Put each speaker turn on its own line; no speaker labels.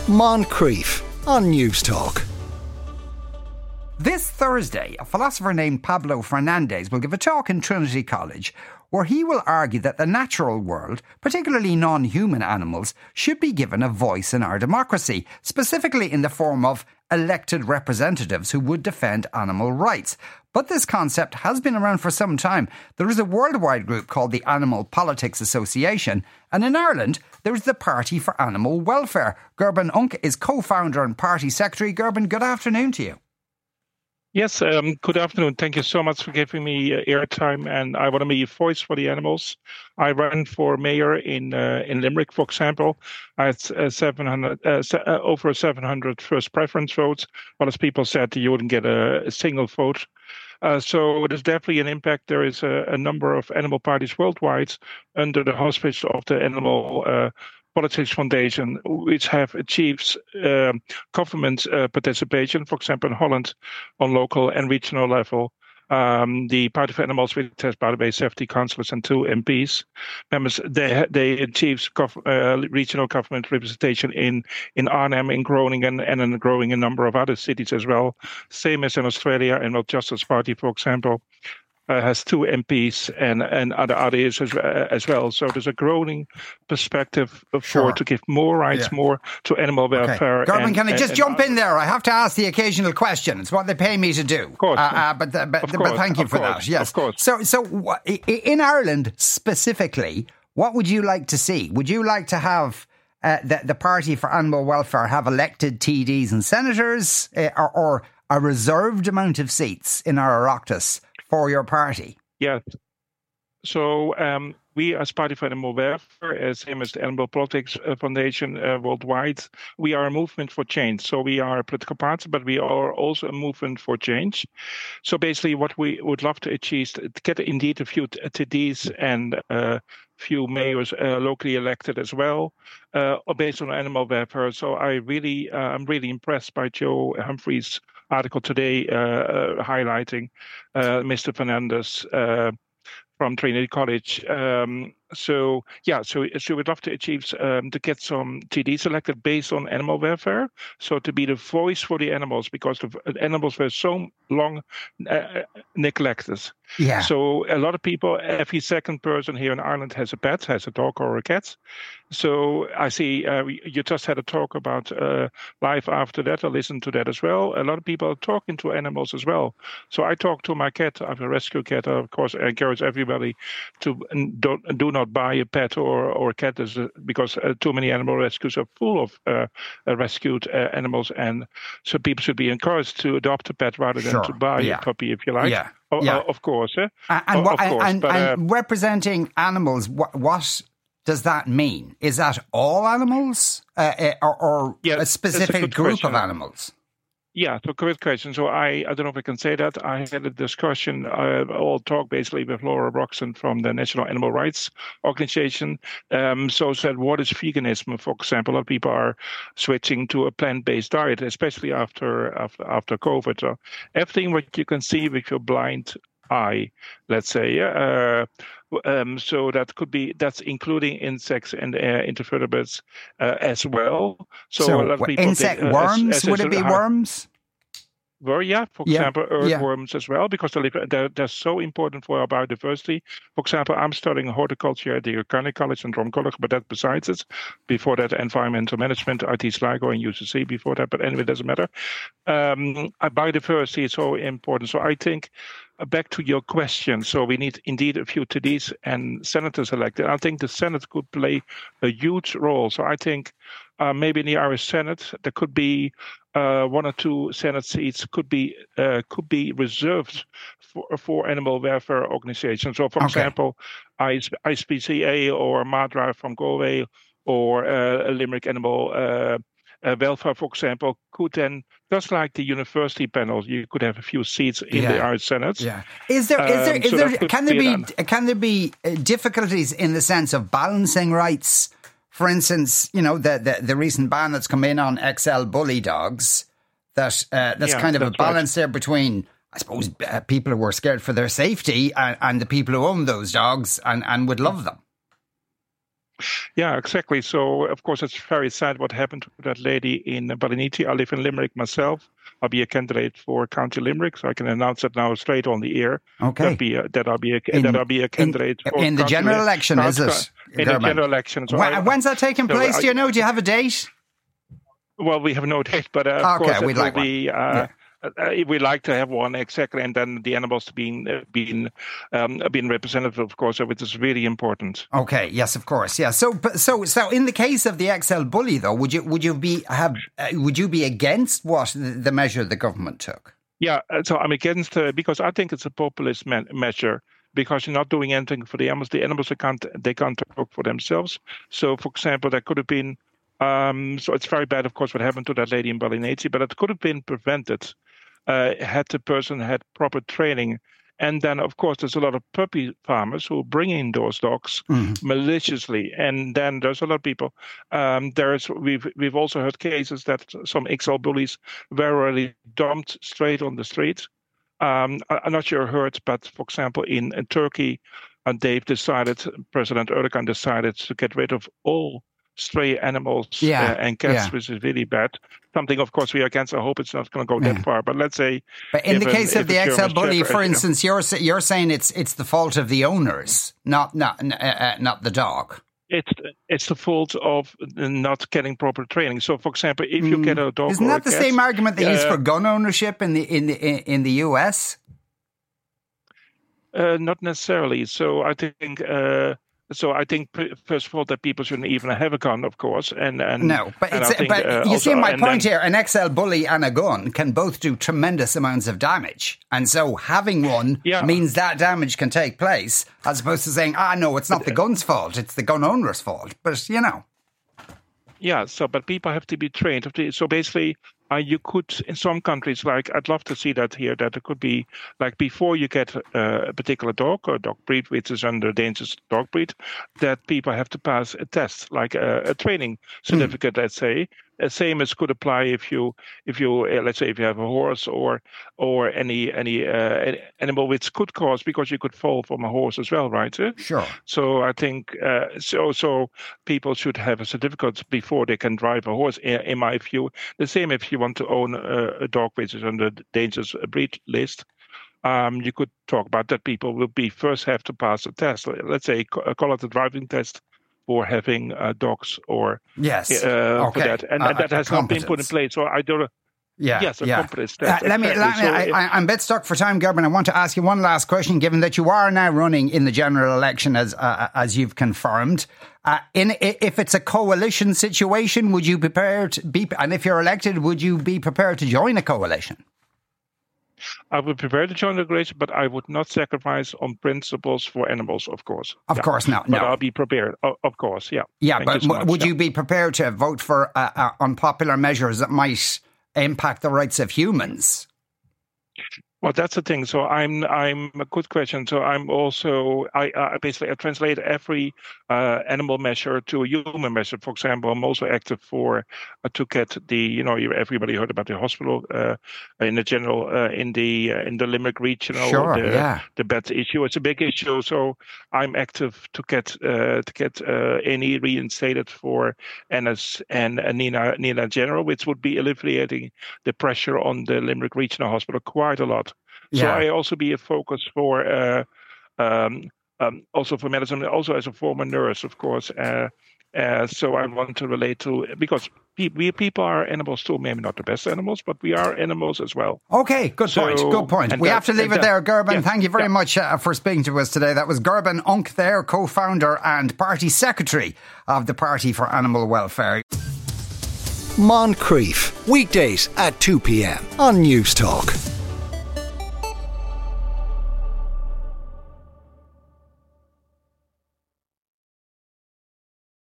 Moncrief on News Talk.
This Thursday, a philosopher named Pablo Fernandez will give a talk in Trinity College where he will argue that the natural world, particularly non-human animals, should be given a voice in our democracy, specifically in the form of elected representatives who would defend animal rights. But this concept has been around for some time. There is a worldwide group called the Animal Politics Association, and in Ireland there is the Party for Animal Welfare. Gerben Unk is co-founder and party secretary. Gerben, good afternoon to you.
Yes, good afternoon. Thank you so much for giving me airtime. And I want to be a voice for the animals. I ran for mayor in Limerick, for example. I had over 700 first preference votes. But as people said, you wouldn't get a single vote. So there's definitely an impact. There is a number of animal parties worldwide under the auspice of the Animal Politics Foundation, which have achieved government participation, for example, in Holland on local and regional level. The Party for Animals, which has, by the way, 70 councillors and 2 MPs members, they achieved regional government representation in Arnhem, in Groningen, and in growing a number of other cities as well. Same as in Australia, and World Justice Party, for example, has 2 MPs and other ideas as well. So there's a growing perspective to give more rights, more to animal welfare.
Okay. Gerben, can I just jump in there? I have to ask the occasional question. It's what they pay me to do.
Of course.
But thank you for that. Yes.
Of course.
So in Ireland specifically, what would you like to see? Would you like to have the Party for Animal Welfare have elected TDs and senators or a reserved amount of seats in our Oireachtas for your party?
Yeah. So we, as Party for Animal Welfare, same as the Animal Politics Foundation worldwide, we are a movement for change. So we are a political party, but we are also a movement for change. So basically what we would love to achieve is to get indeed a few TDs and few mayors locally elected as well, based on animal welfare. So I'm really impressed by Joe Humphrey's article today highlighting Mr. Fernandez from Trinity College. So we'd love to achieve to get some TDs elected based on animal welfare. So to be the voice for the animals, because the animals were so long neglected.
Yeah.
So a lot of people, every second person here in Ireland has a pet, has a dog or a cat. So I see you just had a talk about life after that. I listened to that as well. A lot of people are talking to animals as well. So I talk to my cat. I have a rescue cat. Of course, I encourage everybody to do not buy a pet or a cat because too many animal rescues are full of rescued animals. And so people should be encouraged to adopt a pet rather than to buy a puppy, if you like.
Yeah.
Of course.
And representing animals, what does that mean? Is that all animals or a specific group of animals?
Yeah, so great question. So I don't know if I can say that. I had a discussion, all talk basically with Laura Roxon from the National Animal Rights Organization. So said, what is veganism? For example, a lot of people are switching to a plant-based diet, especially after COVID. So everything what you can see with your blind eye, let's say, so that's including insects and invertebrates as well. So a lot of people
insect worms, would it be worms?
Well, for example, earthworms as well, because they're so important for our biodiversity. For example, I'm studying horticulture at the Carnegie College in Dromcollogh, but that's besides it. Before that, environmental management, I teach LIGO and UCC before that, but anyway, it doesn't matter. Biodiversity is so important. So I think, back to your question, so we need indeed a few TDs and senators elected. I think the Senate could play a huge role. So I think maybe in the Irish Senate there could be 1 or 2 Senate seats could be reserved for animal welfare organizations. So, for example, ISPCA or MADRA from Galway or Limerick Animal Welfare, for example, could then, just like the university panel, you could have a few seats in the Irish Senate.
Yeah. Can there be difficulties in the sense of balancing rights? For instance, the recent ban that's come in on XL bully dogs, that's kind of a balance there between, I suppose, people who are scared for their safety and the people who own those dogs and would love them.
Yeah, exactly. So, of course, it's very sad what happened to that lady in Ballinity. I live in Limerick myself. I'll be a candidate for County Limerick, so I can announce that now straight on the air.
Okay.
That I'll be a candidate for
in the general election, is it?
In the general election. So
when's that taking place? Do you know? Do you have a date?
Well, we have no date, but of course it will be. We like to have one, exactly, and then the animals being represented, of course, which is really important.
Okay, yes, of course, yeah. So in the case of the XL bully, though, would you be against what the measure the government took?
Yeah, so I'm against because I think it's a populist measure. Because you're not doing anything for the animals. The animals they can't talk for themselves. So, for example, there could have been. So it's very bad, of course, what happened to that lady in Ballinety, but it could have been prevented had the person had proper training. And then, of course, there's a lot of puppy farmers who bring in those dogs maliciously. And then there's a lot of people. We've also heard cases that some XL bullies were already dumped straight on the street. I'm not sure you heard, but for example, in Turkey, President Erdogan decided to get rid of all stray animals and cats, which is really bad. Something, of course, we are against. I hope it's not going to go that far. But let's say,
but in the case of the XL bully, for instance, you're saying it's the fault of the owners, not the dog.
It's the fault of not getting proper training. So, for example, if you get a dog,
isn't that the same argument they use for gun ownership in the US?
Not necessarily. So I think. First of all, that people shouldn't even have a gun, of course.
No, but you see my point here. An XL bully and a gun can both do tremendous amounts of damage, and so having one means that damage can take place, as opposed to saying, no, it's not the gun's fault; it's the gun owner's fault. But
Yeah. So, but people have to be trained. So basically. You could, in some countries, like I'd love to see that here, that it could be like before you get a particular dog or dog breed, which is under dangerous dog breed, that people have to pass a test, like a training certificate, let's say. Same as could apply if you let's say if you have a horse or any animal which could cause, because you could fall from a horse as well, right?
Sure.
So I think so people should have a certificate before they can drive a horse. In my view, the same if you want to own a dog which is on the dangerous breed list. You could talk about that. People will first have to pass a test. Let's say call it a driving test. For having dogs or for that, and that has not been put in place. So I don't. Competence test.
I'm a bit stuck for time, Gerben. I want to ask you one last question. Given that you are now running in the general election, as you've confirmed, if it's a coalition situation, would you be prepared to be? And if you're elected, would you be prepared to join a coalition?
I would be prepared to join the coalition, but I would not sacrifice on principles for animals, of course.
Of course, no.
But I'll be prepared, of course, yeah.
Yeah, but would you be prepared to vote for unpopular measures that might impact the rights of humans?
Well, that's the thing. So I'm a good question. So I'm also I basically translate every animal measure to a human measure. For example, I'm also active to get the everybody heard about the hospital in the general in the Limerick region. The bed issue. It's a big issue. So I'm active to get any reinstated for Ennis and Nina General, which would be alleviating the pressure on the Limerick Regional Hospital quite a lot. So I also be a focus for also for medicine, also as a former nurse, of course. So I want to relate to, because people are animals too, maybe not the best animals, but we are animals as well.
Okay, good point. We have to leave it there, Gerben. Thank you very much for speaking to us today. That was Gerben Unk there, co-founder and party secretary of the Party for Animal Welfare.
Moncrief, weekdays at 2 p.m. on News Talk.